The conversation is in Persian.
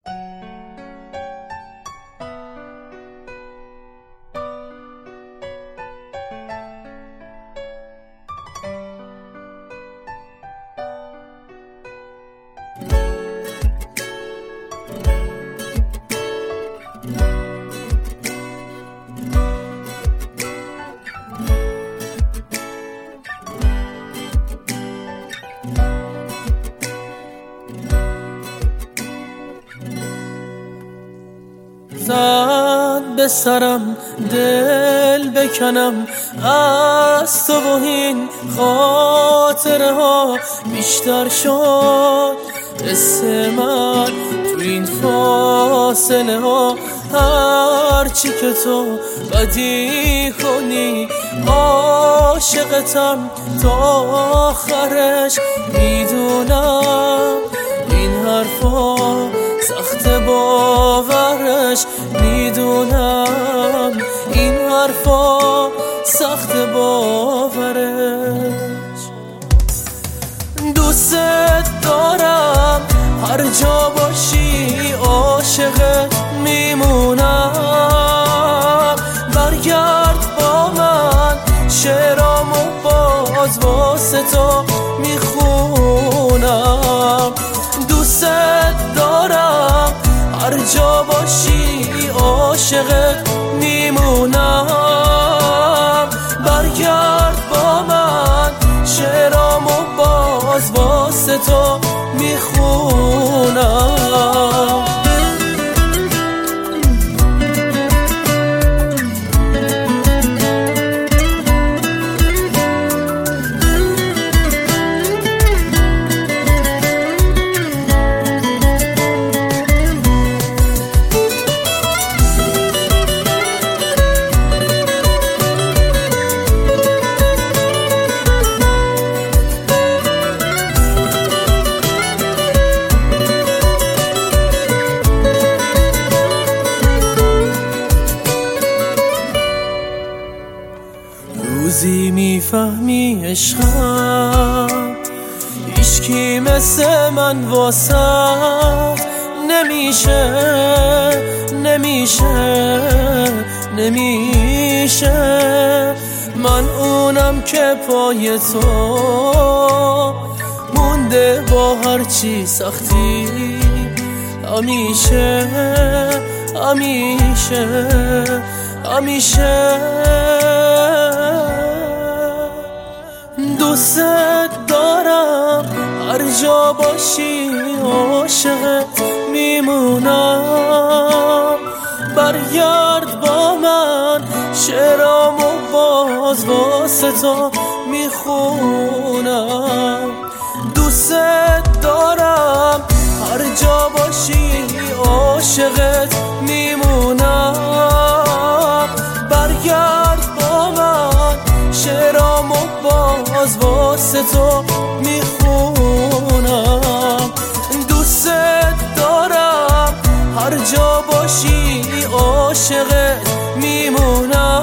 زد به سرم دل بکنم از تو و این خاطره ها بیشتر شد حس من تو این فاصله ها. هرچی که تو بدی کنی عاشقتم تا آخرش. میدونم این حرفا سخت باورش، میدونم این حرفا سخت باورش. دوست دارم هر جا باشی عاشقت میمونم. برگرد با من شعرامو باز واسه تو میخونم. دوست دارم هر جا باشی عاشقت میمونم. برگرد با من شعرامو باز واسه تو میخونم. روزی میفهمی عشقم هیچکی مثل من واسط نمیشه، نمیشه، نمیشه. من اونم که پای تو مونده با هرچی سختی همیشه، همیشه، همیشه. دوست دارم هر جا باشی عاشقت میمونم. برگرد با من شعرامو باز واسه تو میخونم. دوست دارم هر جا باشی عاشقت میمونم. برگرد با من شعرامو باز واسه تو میخونم. دوست دارم هر جا باشی عاشقت میمونم.